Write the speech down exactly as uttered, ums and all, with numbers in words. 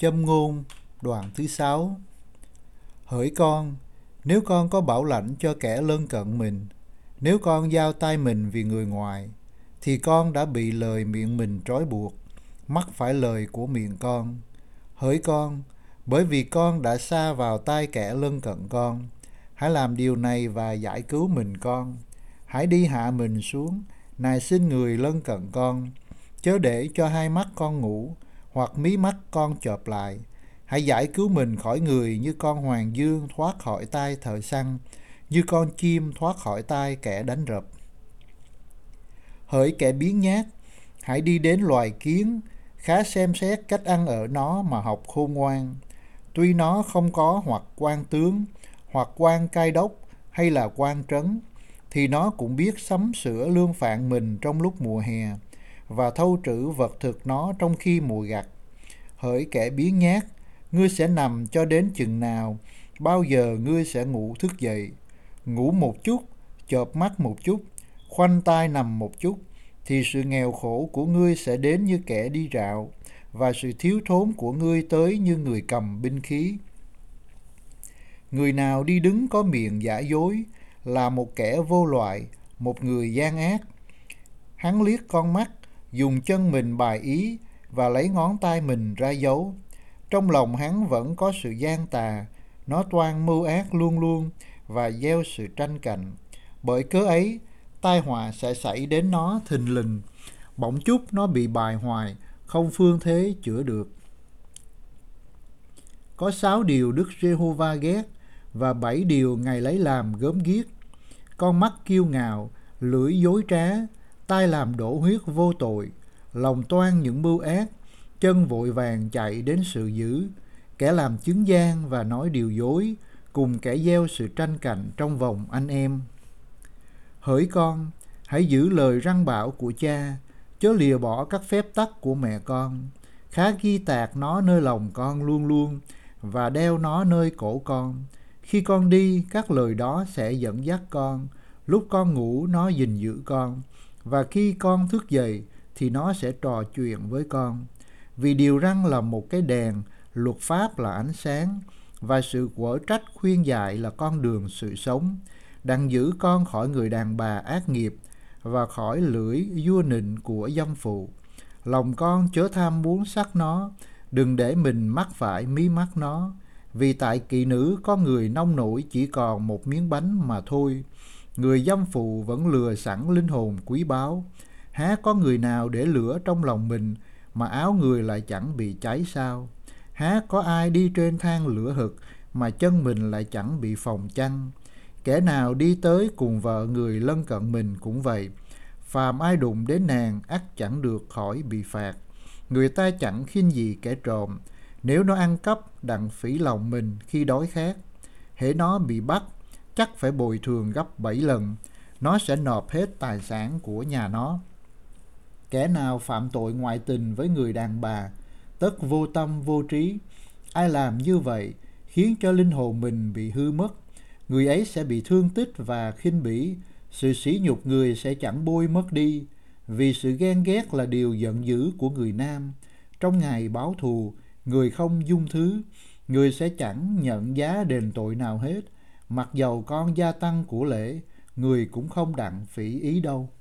Châm ngôn đoạn thứ sáu. Hỡi con, nếu con có bảo lãnh cho kẻ lân cận mình, nếu con giao tay mình vì người ngoài, thì con đã bị lời miệng mình trói buộc, mắc phải lời của miệng con. Hỡi con, bởi vì con đã sa vào tay kẻ lân cận con, hãy làm điều này và giải cứu mình con. Hãy đi hạ mình xuống, nài xin người lân cận con, chớ để cho hai mắt con ngủ, hoặc mí mắt con chợp lại. Hãy giải cứu mình khỏi người như con hoàng dương thoát khỏi tay thợ săn, như con chim thoát khỏi tay kẻ đánh rập. Hỡi kẻ biếng nhác, hãy đi đến loài kiến, khá xem xét cách ăn ở nó mà học khôn ngoan. Tuy nó không có hoặc quan tướng, hoặc quan cai đốc, hay là quan trấn, thì nó cũng biết sắm sửa lương phạn mình trong lúc mùa hè, và thâu trữ vật thực nó trong khi mùa gặt. Hỡi kẻ biếng nhác, ngươi sẽ nằm cho đến chừng nào? Bao giờ ngươi sẽ ngủ thức dậy? Ngủ một chút, chợp mắt một chút, khoanh tay nằm một chút, thì sự nghèo khổ của ngươi sẽ đến như kẻ đi rạo, và sự thiếu thốn của ngươi tới như người cầm binh khí. Người nào đi đứng có miệng giả dối là một kẻ vô loại, một người gian ác. Hắn liếc con mắt, dùng chân mình bài ý và lấy ngón tay mình ra dấu. Trong lòng hắn vẫn có sự gian tà, nó toan mưu ác luôn luôn và gieo sự tranh cạnh. Bởi cớ ấy, tai họa sẽ xảy đến nó thình lình, bỗng chốc nó bị bại hoại, không phương thế chữa được. Có sáu điều Đức Giê-hô-va ghét, và bảy điều Ngài lấy làm gớm ghiếc: con mắt kiêu ngạo, lưỡi dối trá, tai làm đổ huyết vô tội, lòng toan những mưu ác, chân vội vàng chạy đến sự dữ, kẻ làm chứng gian và nói điều dối, cùng kẻ gieo sự tranh cạnh trong vòng anh em. Hỡi con, hãy giữ lời răn bảo của cha, chớ lìa bỏ các phép tắc của mẹ con. Khá ghi tạc nó nơi lòng con luôn luôn, và đeo nó nơi cổ con. Khi con đi, các lời đó sẽ dẫn dắt con. Lúc con ngủ, nó gìn giữ con. Và khi con thức dậy, thì nó sẽ trò chuyện với con. Vì điều răn là một cái đèn, luật pháp là ánh sáng, và sự quở trách khuyên dạy là con đường sự sống. Đặng giữ con khỏi người đàn bà ác nghiệp, và khỏi lưỡi vua nịnh của dâm phụ. Lòng con chớ tham muốn sắc nó, đừng để mình mắc phải mí mắt nó. Vì tại kỵ nữ có người nông nổi chỉ còn một miếng bánh mà thôi. Người dâm phụ vẫn lừa sẵn linh hồn quý báu. Há có người nào để lửa trong lòng mình, mà áo người lại chẳng bị cháy sao? Há có ai đi trên thang lửa hực, mà chân mình lại chẳng bị phồng chăng? Kẻ nào đi tới cùng vợ người lân cận mình cũng vậy. Phàm ai đụng đến nàng, ắt chẳng được khỏi bị phạt. Người ta chẳng khinh gì kẻ trộm, nếu nó ăn cắp đặng phỉ lòng mình khi đói khát. Hễ nó bị bắt, chắc phải bồi thường gấp bảy lần. Nó sẽ nộp hết tài sản của nhà nó. Kẻ nào phạm tội ngoại tình với người đàn bà, tất vô tâm vô trí. Ai làm như vậy khiến cho linh hồn mình bị hư mất, người ấy sẽ bị thương tích và khinh bỉ. Sự sỉ nhục người sẽ chẳng bôi mất đi. Vì sự ghen ghét là điều giận dữ của người nam. Trong ngày báo thù, người không dung thứ, người sẽ chẳng nhận giá đền tội nào hết. Mặc dầu con gia tăng của lễ, người cũng không đặng phỉ ý đâu.